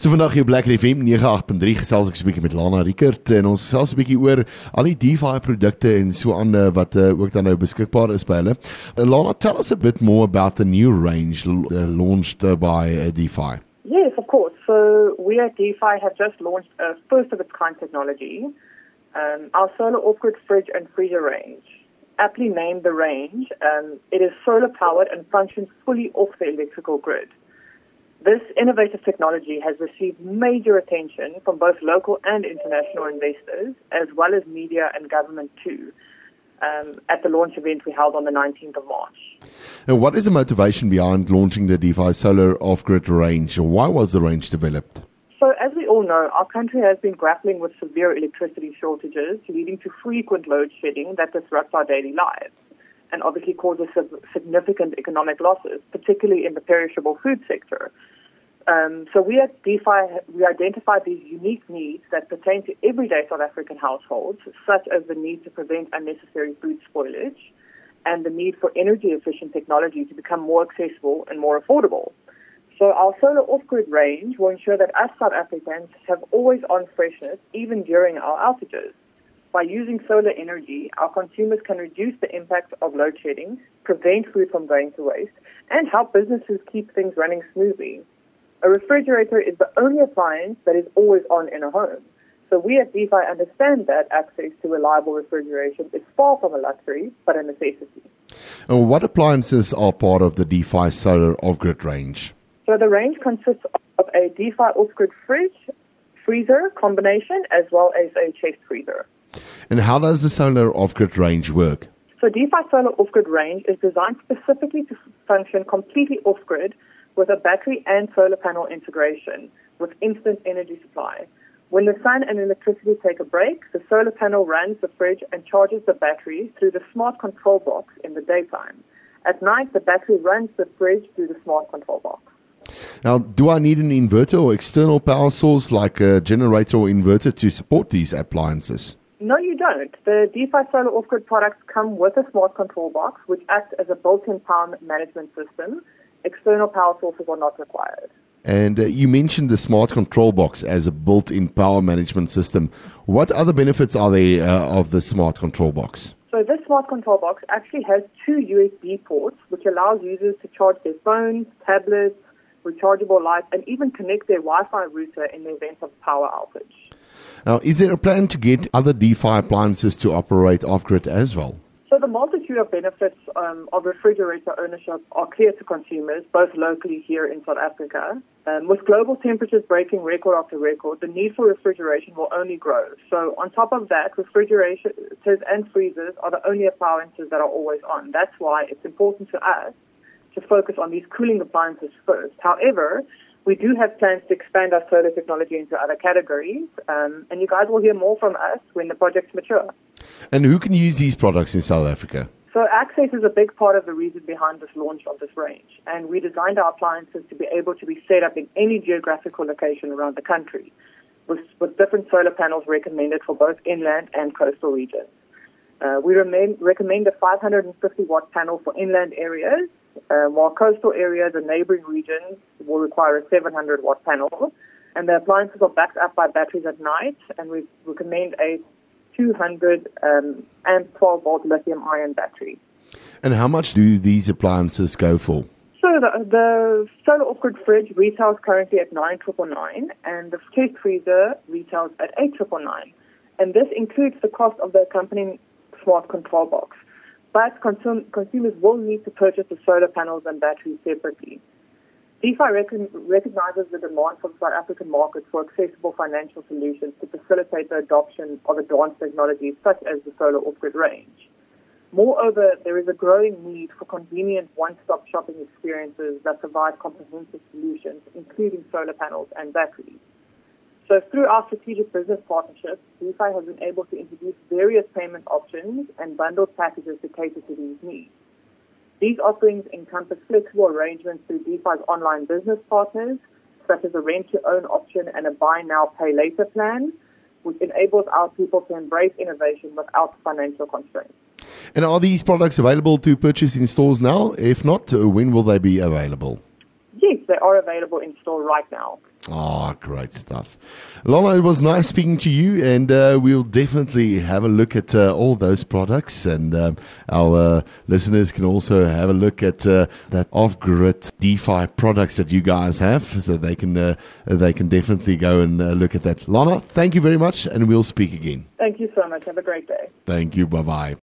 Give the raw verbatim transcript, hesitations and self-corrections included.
So vandag hier op Lekker F M nege agt punt drie gesels ek so 'n bietjie met Lana Rickert en ons gesels 'n bietjie oor al die DeFi produkte en so aan wat uh, ook dan nou beskikbaar is by hulle. Uh, Lana, tell us a bit more about the new range uh, launched uh, by uh, DeFi. Yes, of course. So we at DeFi have just launched a first-of-its-kind technology, um, our solar off-grid fridge and freezer range. Aptly named the range, um, it is solar-powered and functions fully off the electrical grid. This innovative technology has received major attention from both local and international investors, as well as media and government too, um, at the launch event we held on the nineteenth of March. Now, what is the motivation behind launching the DeFi Solar Off-Grid range? Why was the range developed? So as we all know, our country has been grappling with severe electricity shortages, leading to frequent load shedding that disrupts our daily lives and obviously causes significant economic losses, particularly in the perishable food sector. Um, so we at DeFi, we identified these unique needs that pertain to everyday South African households, such as the need to prevent unnecessary food spoilage and the need for energy-efficient technology to become more accessible and more affordable. So our solar off-grid range will ensure that us South Africans have always-on freshness even during our outages. By using solar energy, our consumers can reduce the impact of load shedding, prevent food from going to waste, and help businesses keep things running smoothly. A refrigerator is the only appliance that is always on in a home. So we at DeFi understand that access to reliable refrigeration is far from a luxury, but a necessity. And what appliances are part of the DeFi Solar Off-Grid range? So the range consists of a DeFi off-grid fridge, freezer combination, as well as a chest freezer. And how does the Solar Off-Grid range work? So DeFi Solar Off-Grid range is designed specifically to function completely off-grid with a battery and solar panel integration with instant energy supply. When the sun and electricity take a break, the solar panel runs the fridge and charges the battery through the smart control box in the daytime. At night, the battery runs the fridge through the smart control box. Now, do I need an inverter or external power source like a generator or inverter to support these appliances? No, you don't. The DeFi Solar Off-Grid products come with a smart control box, which acts as a built-in power management system. External power sources are not required. And uh, you mentioned the smart control box as a built-in power management system. What other benefits are there uh, of the smart control box? So this smart control box actually has two U S B ports, which allows users to charge their phones, tablets, rechargeable lights, and even connect their Wi-Fi router in the event of power outage. Now, is there a plan to get other DeFi appliances to operate off-grid as well? So the multitude of benefits um, of refrigerator ownership are clear to consumers, both locally here in South Africa. Um, with global temperatures breaking record after record, the need for refrigeration will only grow. So on top of that, refrigerators and freezers are the only appliances that are always on. That's why it's important to us to focus on these cooling appliances first. However, we do have plans to expand our solar technology into other categories, um, and you guys will hear more from us when the projects mature. And who can use these products in South Africa? So access is a big part of the reason behind this launch of this range, and we designed our appliances to be able to be set up in any geographical location around the country, with, with different solar panels recommended for both inland and coastal regions. Uh, we remain, recommend a five hundred fifty watt panel for inland areas, uh, while coastal areas and neighboring regions will require a seven hundred watt panel. And the appliances are backed up by batteries at night, and we recommend a two hundred um, and twelve volt lithium ion battery. And how much do these appliances go for? So the, the solar off-grid fridge retails currently at nine thousand nine hundred ninety-nine, and the chest freezer retails at eight thousand nine hundred ninety-nine. And this includes the cost of the accompanying smart control box. But consum- consumers will need to purchase the solar panels and batteries separately. DeFi rec- recognizes the demand from the South African market for accessible financial solutions to facilitate the adoption of advanced technologies such as the solar off-grid range. Moreover, there is a growing need for convenient one-stop shopping experiences that provide comprehensive solutions, including solar panels and batteries. So through our strategic business partnerships, DeFi has been able to introduce various payment options and bundled packages to cater to these needs. These offerings encompass flexible arrangements through DeFi's online business partners, such as a rent-to-own option and a buy-now-pay-later plan, which enables our people to embrace innovation without financial constraints. And are these products available to purchase in stores now? If not, when will they be available? Yes, they are available in store right now. Oh, great stuff. Lana, it was nice speaking to you, and uh, we'll definitely have a look at uh, all those products, and um, our uh, listeners can also have a look at uh, that off-grid DeFi products that you guys have, so they can uh, they can definitely go and uh, look at that. Lana, thank you very much, and we'll speak again. Thank you so much. Have a great day. Thank you. Bye-bye.